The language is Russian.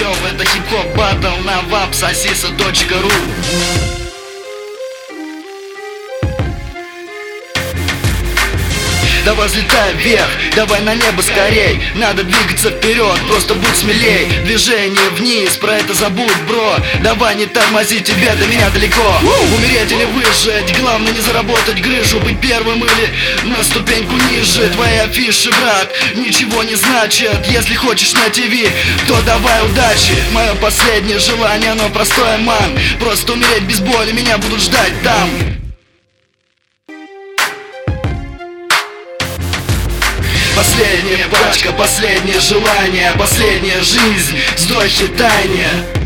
Йоу, это хип-хоп баттл на vapsasisa.ru. Давай взлетай вверх, давай на небо скорей. Надо двигаться вперед, просто будь смелей. Движение вниз, про это забудь, бро. Давай не тормози, тебе до меня далеко. Умереть или выжить, главное не заработать грыжу. Быть первым или на ступеньку ниже. Твои афиши, брат, ничего не значат. Если хочешь на ТВ, то давай удачи. Мое последнее желание, оно простое, ман. Просто умереть без боли, меня будут ждать там. Последняя пачка, последнее желание, последняя жизнь, вздохи, тайне.